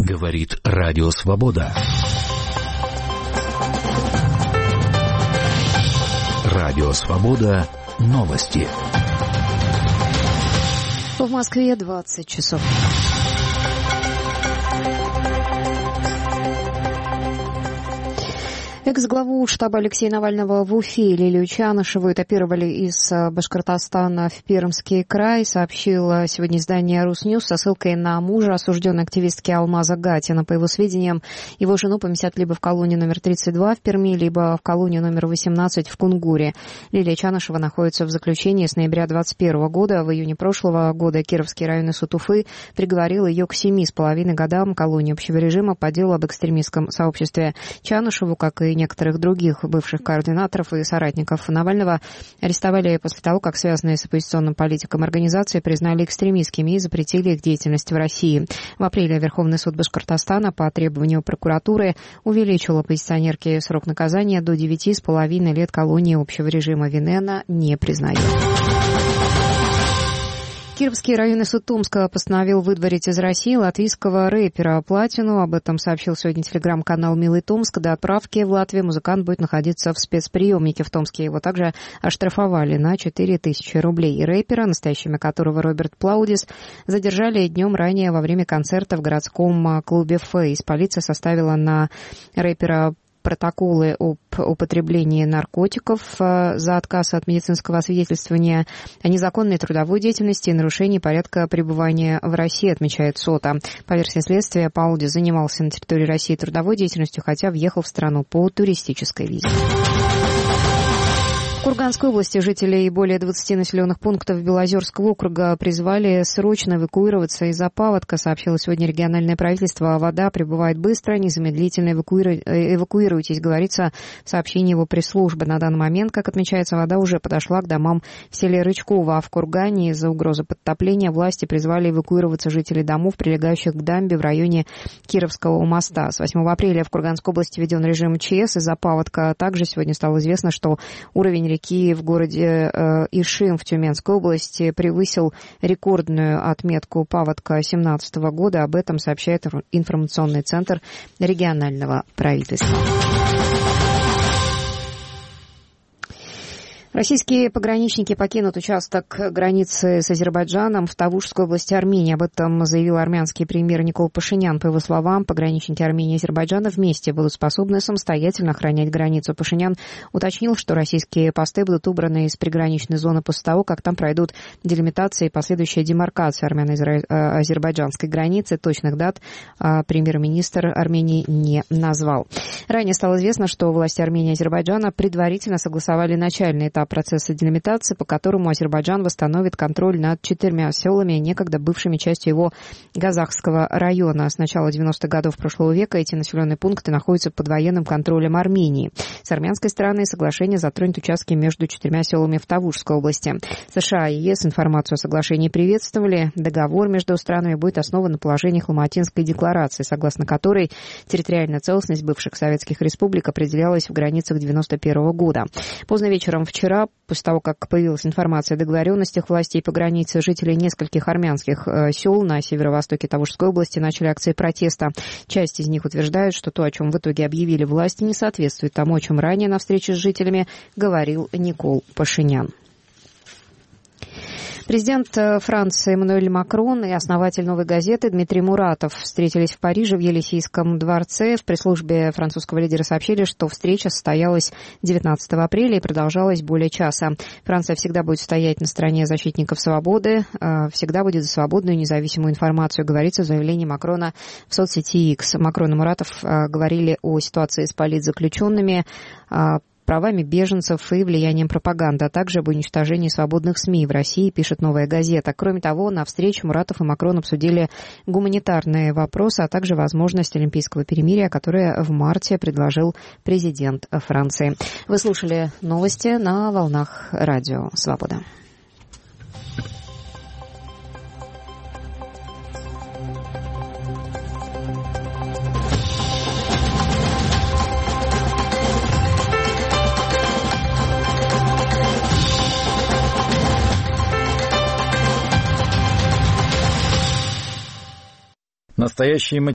Говорит Радио Свобода. Радио Свобода. Новости. В Москве 20 часов. Экс-главу штаба Алексея Навального в Уфе Лилию Чанышеву этапировали из Башкортостана в Пермский край, сообщило сегодня издание «Русньюз» со ссылкой на мужа осужденной активистки Алмаза Гатина. По его сведениям, его жену поместят либо в колонию номер 32 в Перми, либо в колонию номер 18 в Кунгуре. Лилия Чанышева находится в заключении с ноября 2021 года. В июне прошлого года Кировский районный суд Уфы приговорил ее к 7,5 годам колонии общего режима по делу об экстремистском сообществе. Чанышеву, как и некоторых других бывших координаторов и соратников Навального, арестовали после того, как связанные с оппозиционным политиком организации признали экстремистскими и запретили их деятельность в России. В апреле Верховный суд Башкортостана по требованию прокуратуры увеличил оппозиционерке срок наказания до 9,5 лет колонии общего режима. Вины она не признает. Кировский районный суд Томска постановил выдворить из России латвийского рэпера Платину. Об этом сообщил сегодня телеграм-канал «Милый Томск». До отправки в Латвию музыкант будет находиться в спецприемнике в Томске. Его также оштрафовали на 4000 рублей. И рэпера, настоящее имя которого Роберт Плаудис, задержали днем ранее во время концерта в городском клубе «Фейс». Полиция составила на рэпера протоколы об употреблении наркотиков за отказ от медицинского освидетельствования, о незаконной трудовой деятельности и нарушении порядка пребывания в России, отмечает СОТА. По версии следствия, Пауди занимался на территории России трудовой деятельностью, хотя въехал в страну по туристической визе. В Курганской области жителей более 20 населенных пунктов Белозерского округа призвали срочно эвакуироваться из-за паводка, сообщило сегодня региональное правительство. Вода прибывает быстро, незамедлительно эвакуируйтесь, говорится в сообщении его пресс-службы. На данный момент, как отмечается, вода уже подошла к домам в селе Рычково, а в Кургане из-за угрозы подтопления власти призвали эвакуироваться жителей домов, прилегающих к дамбе в районе Кировского моста. С 8 апреля в Курганской области введен режим ЧС из-за паводка. Также сегодня стало известно, что уровень реки в городе Ишим в Тюменской области превысил рекордную отметку паводка 2017 года. Об этом сообщает информационный центр регионального правительства. Российские пограничники покинут участок границы с Азербайджаном в Тавушской области Армении. Об этом заявил армянский премьер Никол Пашинян. По его словам, пограничники Армении и Азербайджана вместе будут способны самостоятельно охранять границу. Пашинян уточнил, что российские посты будут убраны из приграничной зоны после того, как там пройдут делимитация и последующая демаркация армяно-азербайджанской границы. Точных дат премьер-министр Армении не назвал. Ранее стало известно, что власти Армении и Азербайджана предварительно согласовали начальный этап процесса делимитации, по которому Азербайджан восстановит контроль над 4 селами, некогда бывшими частью его Газахского района. С начала 90-х годов прошлого века эти населенные пункты находятся под военным контролем Армении. С армянской стороны соглашение затронет участки между 4 селами в Тавушской области. США и ЕС информацию о соглашении приветствовали. Договор между странами будет основан на положениях Алматинской декларации, согласно которой территориальная целостность бывших советских республик определялась в границах 1991 года. Поздно вечером вчера, после того, как появилась информация о договоренностях властей по границе, жители нескольких армянских сел на северо-востоке Тавушской области начали акции протеста. Часть из них утверждает, что то, о чем в итоге объявили власти, не соответствует тому, о чем ранее на встрече с жителями говорил Никол Пашинян. Президент Франции Эммануэль Макрон и основатель «Новой газеты» Дмитрий Муратов встретились в Париже в Елисейском дворце. В пресс-службе французского лидера сообщили, что встреча состоялась 19 апреля и продолжалась более часа. Франция всегда будет стоять на стороне защитников свободы, всегда будет за свободную и независимую информацию, говорится в заявлении Макрона в соцсети X. Макрон и Муратов говорили о ситуации с политзаключенными, правами беженцев и влиянием пропаганды, а также об уничтожении свободных СМИ в России, пишет «Новая газета». Кроме того, на встрече Муратов и Макрон обсудили гуманитарные вопросы, а также возможность олимпийского перемирия, которое в марте предложил президент Франции. Вы слушали новости на волнах Радио Свобода. Настоящие